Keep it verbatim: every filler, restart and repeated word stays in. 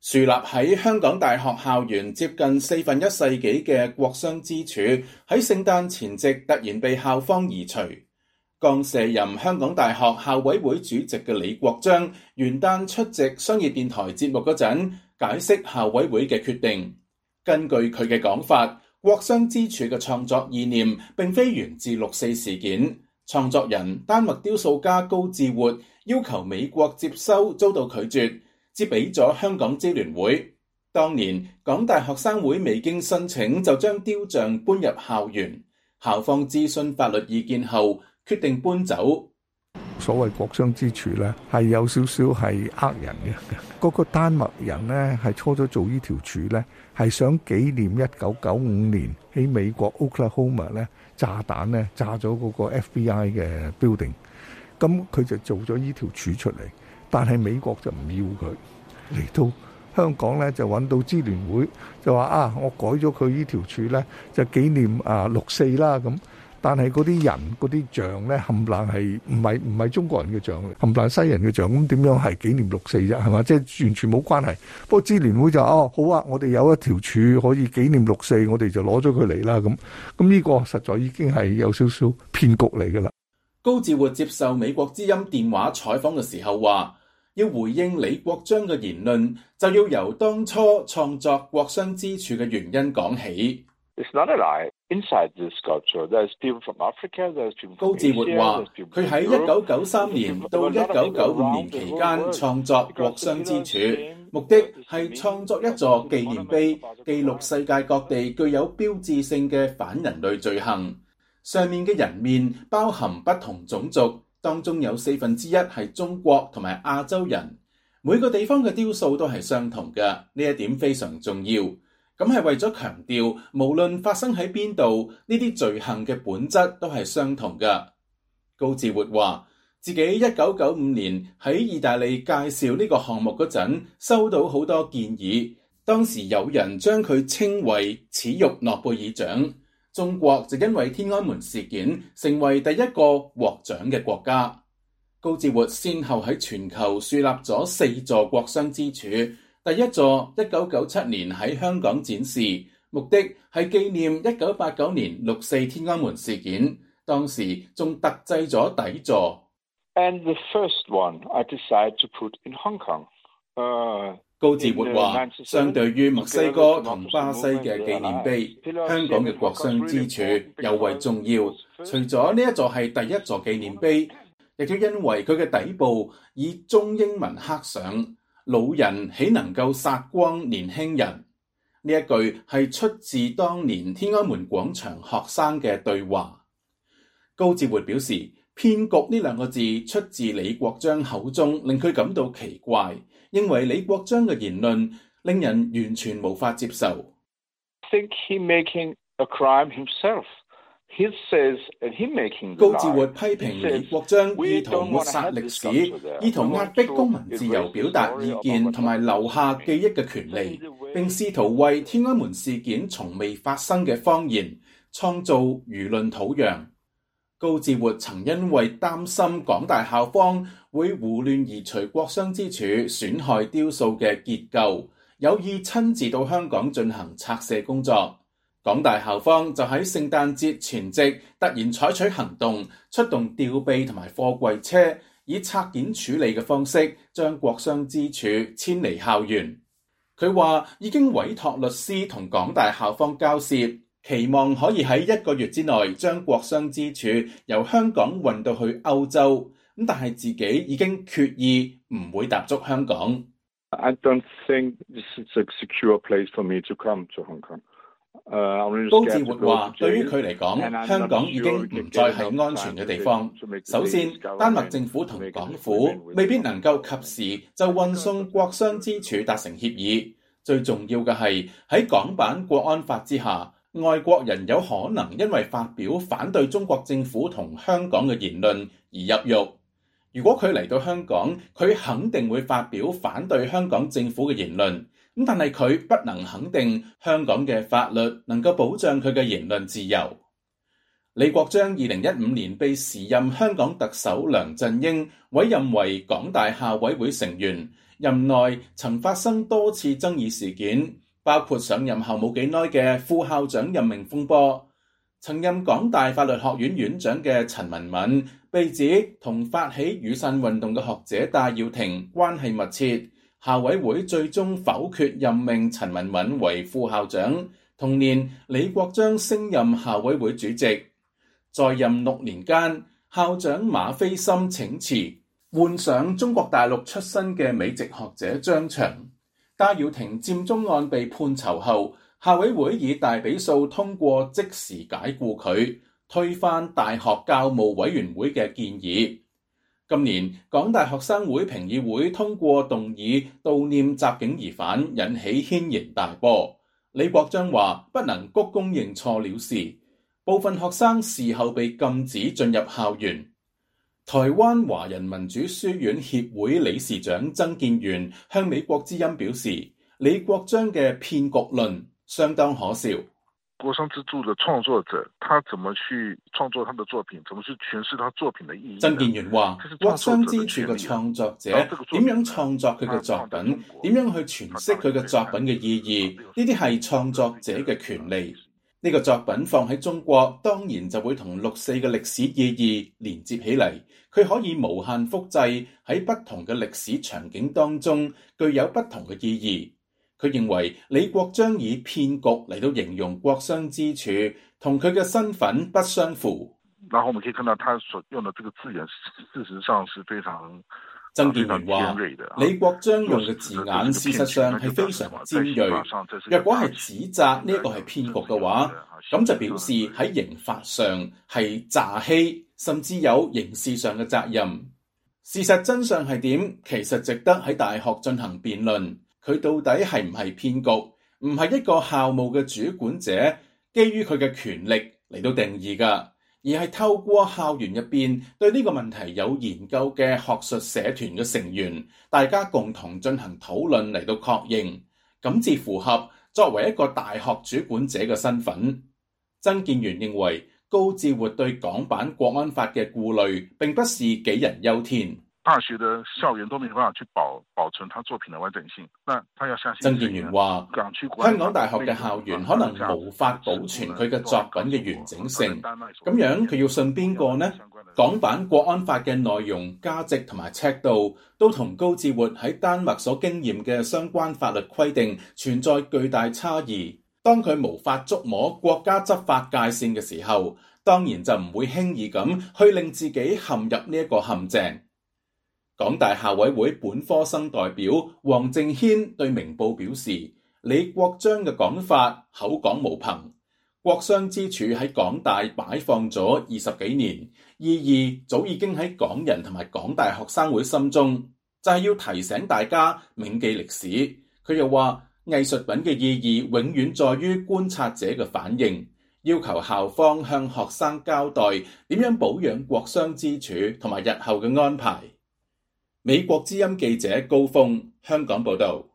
樹立喺香港大學校園接近四分一世紀嘅國殤之柱，喺聖誕前夕突然被校方移除。剛卸任香港大學校委會主席嘅李國章元旦出席商業電台節目嗰陣，解釋校委會嘅決定。根據佢嘅講法，國殤之柱嘅創作意念並非源自六四事件，創作人丹麥雕塑家高志活要求美國接收遭到拒絕，接俾咗香港支聯會。當年港大學生會未經申請就將雕像搬入校園，校方諮詢法律意見後決定搬走。 所謂國殤之柱呢，係有少少係呃人嘅。嗰、那個丹麥人呢，係初初做呢條柱呢，係想紀念一九九五年喺美國 Oklahoma 呢炸彈呢炸咗嗰個 F B I 嘅 building， 咁佢就做咗呢條柱出嚟。但係美國就唔要佢，嚟到香港咧就揾到支聯會，就話啊，我改咗佢呢條柱咧，就紀念啊六四啦咁。但係嗰啲人嗰啲像咧，冚唪唥係唔係唔係中國人嘅像，冚唪唥西人嘅像，咁點樣係紀念六四啫？係嘛？即係完全冇關係。不過支聯會就哦好啊，我哋有一條柱可以紀念六四，我哋就攞咗佢嚟啦咁。咁呢個實在已經係有少少騙局嚟㗎啦。 高志活接受美國之音電話採訪嘅時候話，要回應李國章嘅言論，就要由當初創作國殤之柱嘅原因講起。高志活話，佢喺一九九三年到一九九五年期間創作國殤之柱，目的係創作一座紀念碑，記錄世界各地具有標誌性嘅反人類罪行。上面嘅人面包含不同種族，當中有四分之一係中國同埋亞洲人，每個地方嘅雕塑都係相同嘅，呢一點非常重要。咁係為咗強調，無論發生喺邊度，呢啲罪行嘅本質都係相同嘅。高志活話，自己一九九五年喺意大利介紹呢個項目嗰陣，收到好多建議，當時有人將佢稱為恥辱諾貝爾獎。中國就因為天安門事件成為第一個獲獎嘅國家。高志活先後喺全球樹立咗四座國殤之柱，第一座一九九七年喺香港展示，目的係紀念一九八九年六四天安門事件，當時仲特製咗底座。 And the first one I decided to put in Hong Kong. Uh... 高志活話，相對於墨西哥同巴西嘅紀念碑，香港嘅國殤之柱尤為重要。除咗呢一座係第一座紀念碑，亦都因為佢嘅底部以中英文刻上「老人豈能夠殺光年輕人」。呢一句係出自當年天安門廣場學生嘅對話。高志活表示，騙局呢兩個字出自李國章口中，令佢感到奇怪。認為李國章嘅言論令人完全無法接受。高志活批評李國章意圖抹殺歷史，意圖壓迫公民自由表達意見同埋留下記憶嘅權利，並試圖為天安門事件從未發生嘅謊言創造輿論土壤。高志活曾因為擔心港大校方會胡亂移除國殤之柱，損害雕塑嘅結構，有意親自到香港進行拆卸工作。港大校方就喺聖誕節前夕突然採取行動，出動吊臂同埋貨櫃車，以拆件處理嘅方式將國殤之柱遷離校園。佢話已經委託律師同港大校方交涉，期望可以喺一個月之內將國殤之柱由香港運到去歐洲，咁但係自己已經決意唔會踏足香港。 I don't think this is a secure place for me to come to Hong Kong. 高志活話，對於佢嚟講，香港已經唔再係安全嘅地方。首先，丹麥政府同港府未必能夠及時就運送國殤之柱達成協議。最重要嘅係喺港版國安法之下，外國人有可能因為發表反對中國政府同香港嘅言論而入獄。如果佢嚟到香港，佢肯定會發表反對香港政府嘅言論。咁但係佢不能肯定香港嘅法律能夠保障佢嘅言論自由。李國章二零一五年被時任香港特首梁振英委任為港大校委會成員， 任內曾發生多次爭議事件，包括上任後冇幾耐嘅副校長任命風波。曾任港大法律學院院長嘅陳文敏被指同發起雨傘運動嘅學者戴耀廷關係密切，校委會最終否決任命陳文敏為副校長。同年，李國章升任校委會主席，在任六年間，校長馬斐森請辭，換上中國大陸出身嘅美籍學者張翔。戴耀廷佔中案被判囚後，校委會以大比數通過即時解僱佢，推翻大學教務委員會嘅建議。今年，港大學生會評議會通過動議悼念襲警疑犯，引起軒然大波。李國章話不能鞠躬認錯了事，部分學生事後被禁止進入校園。台灣華人民主書院協會理事長曾建元向美國之音表示，李國章嘅騙局論相當可笑。 國殤之柱的創作者，他怎麼去創作他的作品，怎麼去詮釋他作品的意義？ 曾建元話，國殤之柱嘅創作者點樣創作佢嘅作品，點樣去詮釋佢嘅作品嘅意義，呢啲係創作者嘅權利。呢個作品放喺中國，當然就會同六四嘅歷史意義連接起嚟。佢可以無限複製喺不同嘅歷史場景當中，具有不同嘅意義。佢認為李國章以騙局嚟到形容國殤之柱，同佢嘅身份不相符。 然後我們可以看到他所用的這個字眼，事實上是非常。 曾建元話：李國章用嘅字眼，事實上係非常尖銳。若果係指責呢一個係騙局嘅話，咁就表示喺刑法上係詐欺，甚至有刑事上嘅責任。事實真相係點？其實值得喺大學進行辯論。佢到底係唔係騙局？唔係一個校務嘅主管者基於佢嘅權力嚟到定義㗎。而係透過校園入邊對呢個問題有研究嘅學術社團嘅成員，大家共同進行討論嚟到確認，咁至符合作為一個大學主管者嘅身份。曾建元認為高志活對港版國安法嘅顧慮並不是杞人憂天。 大學的校園都沒辦法去保保存他作品的完整性，那他要相信。 曾建元話：香港大學嘅校園可能無法保存佢嘅作品嘅完整性，咁樣佢要信邊個呢？港版國安法嘅內容、價值同埋尺度，都同高志活喺丹麥所經驗嘅相關法律規定存在巨大差異。當佢無法觸摸國家執法界線嘅時候，當然就唔會輕易咁去令自己陷入呢一個陷阱。港大校委會本科生代表黃正軒對明報表示，李國章嘅講法口講無憑，國殤之柱喺港大擺放咗二十幾年，意義早已經喺港人同埋港大學生會心中，就係要提醒大家銘記歷史。佢又話，藝術品嘅意義永遠在於觀察者嘅反應，要求校方向學生交代點樣保養國殤之柱同埋日後嘅安排。美國之音記者高峰香港報道。